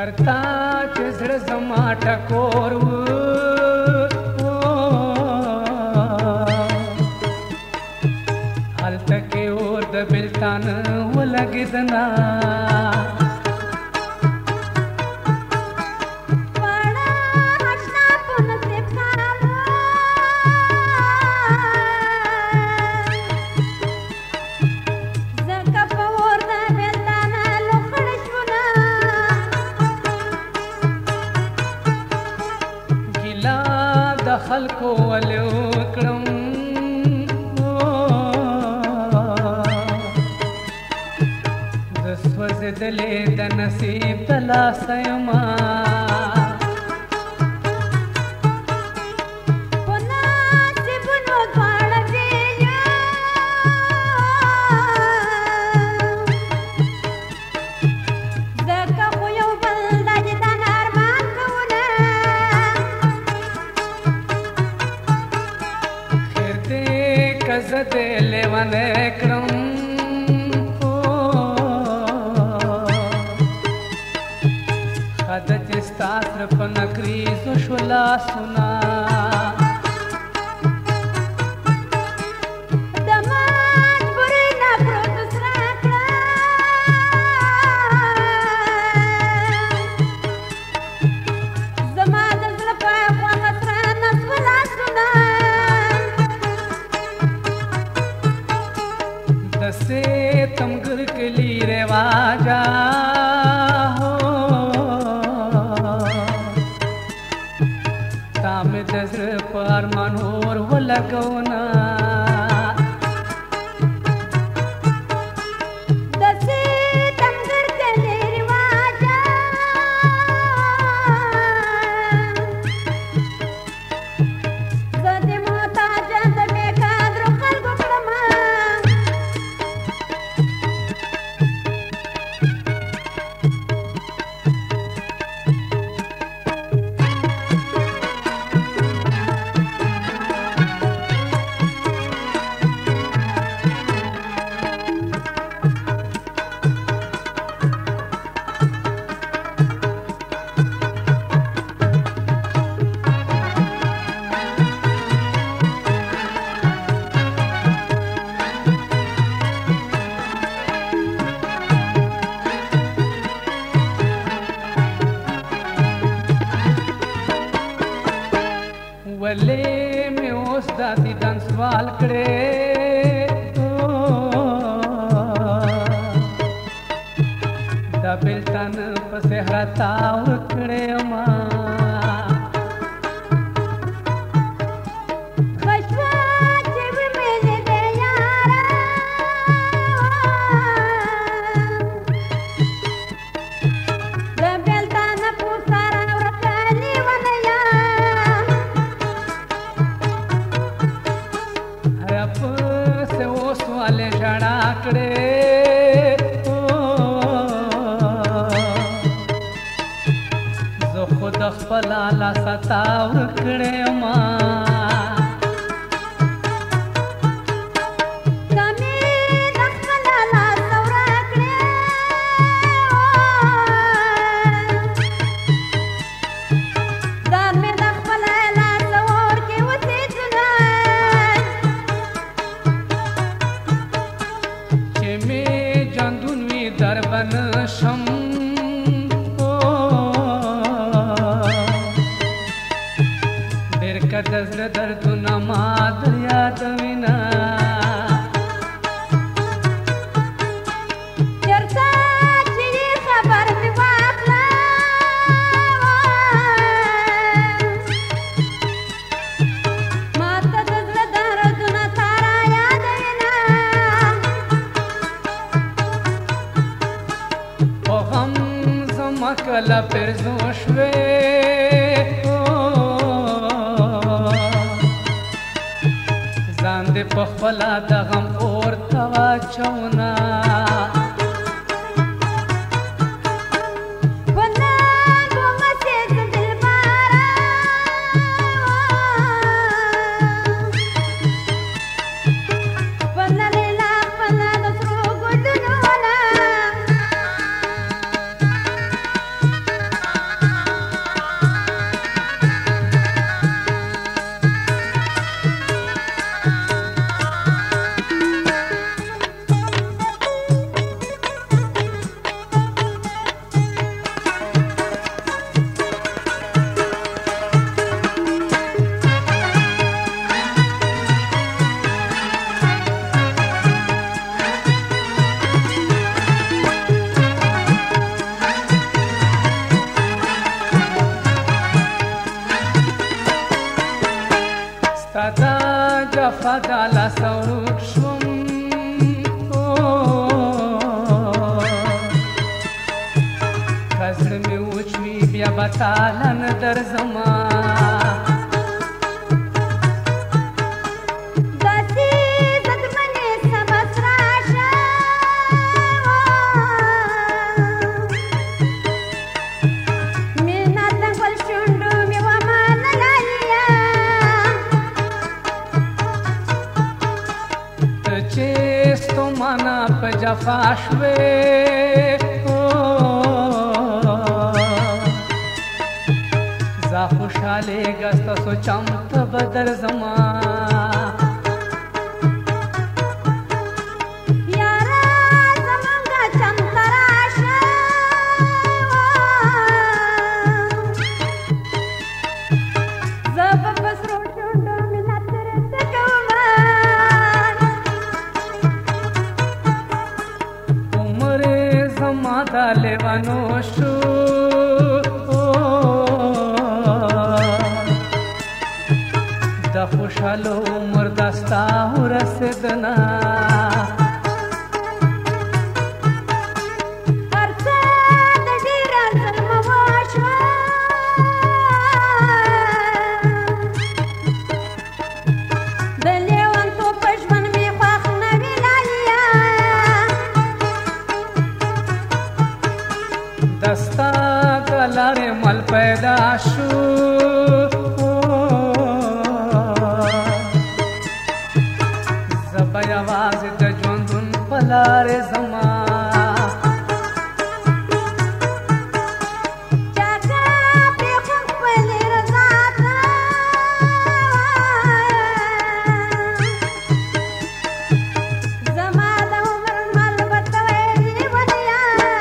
چرتا چې زړه زما ټکور و هلته کې اور د بېلتان ولګېدنه خلکو ولې وکړم زه سوځېدلې د نصیب د لاسه یمه زه دې لیونی کړم ښه ده چې ستا سره په نکریزو شو لاسونه تمګر کلی رواجا هو تام د زړه په ارمان اور ولګونا ولې مې اوس دا دیدن سوال کړې دا بېلتان په صحرا تاو کړې ما वाले जड़ा करे जो खुद खपला ला सताव करे मा دربن شم ډېر که د زړه دردونه ما در یادوینه چېرته چې یې خبر مې واخله ما ته د زړه دردونه تا را یادوینه کله پرزو شوې ځان دې په خپله د غم اور ته واچونه ستا دا جفا دا لاسه ورک شوم که زړه مې وچ وي بیا به تاله نه درځمه په جفا شوې زه خوشحالېږه ستاسو چم ته به درځمه یاره زمونږه چم ته راشه زه به په سرو شونډو مینت درته کومه دا لیوانو شو د خوشحالو عمر دا ستا ورسېدنه هر څه د ډېره ظلمه وشوه د لیونتوب په ژوند مې خوښ نه وي لاليه دستا دلارې مل پیدا شو زه به یوازې د ژوندون په لارې ځمه چاته پرېښود خپلې رضا ته زما د عمر مل به ته ویلې ولیا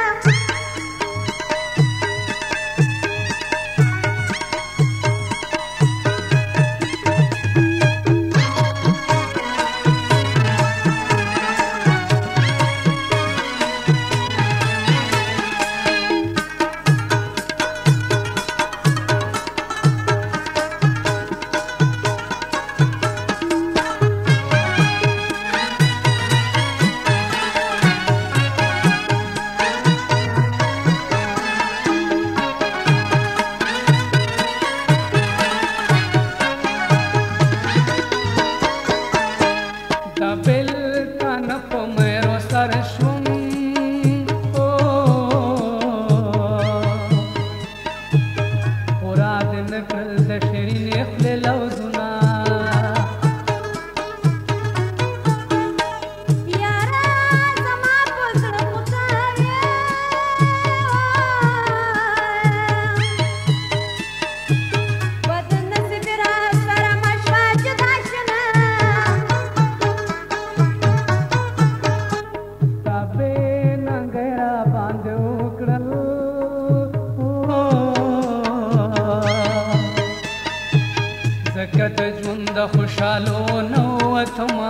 زکه د ژوند د خوشحالو نه وتمه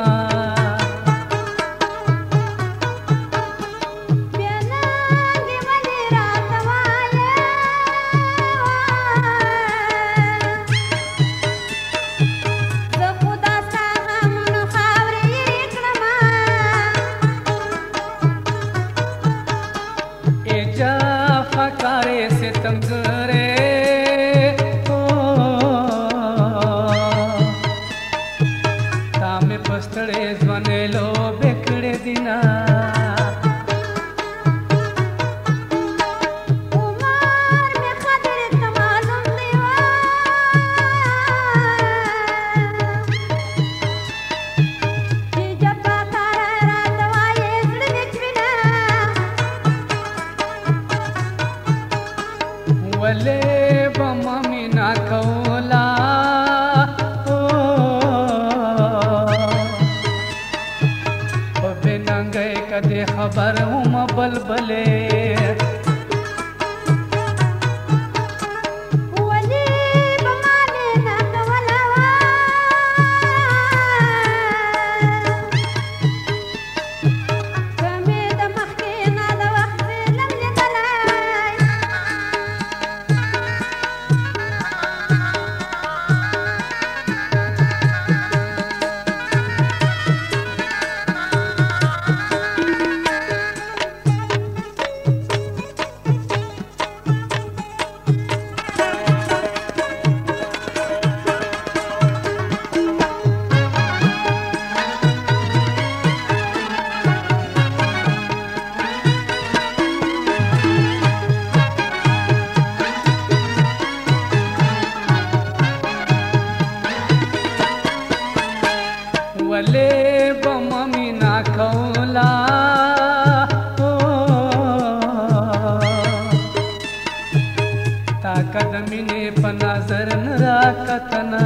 جافاکارې ستمګرې تا مې پستړې ځوانې لوبې کړې دینه ولې به ما مینا کولا په بې ننګۍ کدې خبر ومه بلبلې ولې به ممینا کولا تا قدمینې په نظر نه راکتنا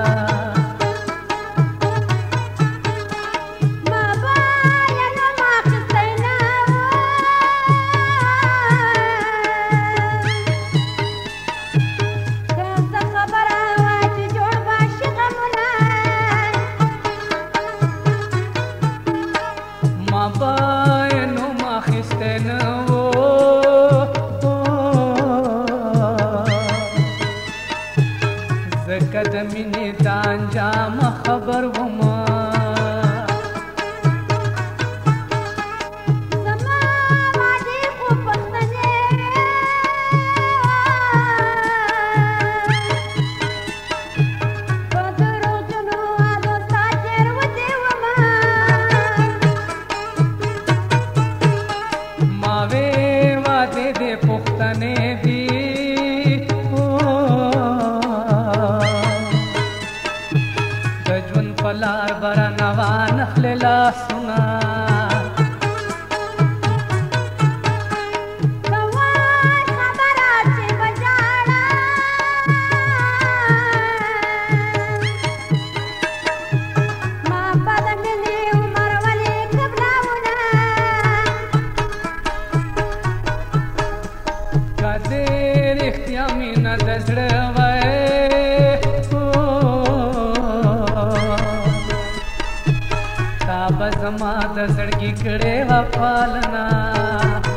قدمینې د انجام خبر وما زما وعدې خو پښتنې په دروغجنو عادو ستا تېروتې وما ما وې وعدې دې پښتنې دي پلار برا نوان خللا سنا دوان خبرات چه بجاڑا ما بدمنی عمر ولی قبلاونا کدیر اختیامی ندزڑ وی زما د زړګي کړه وفالنا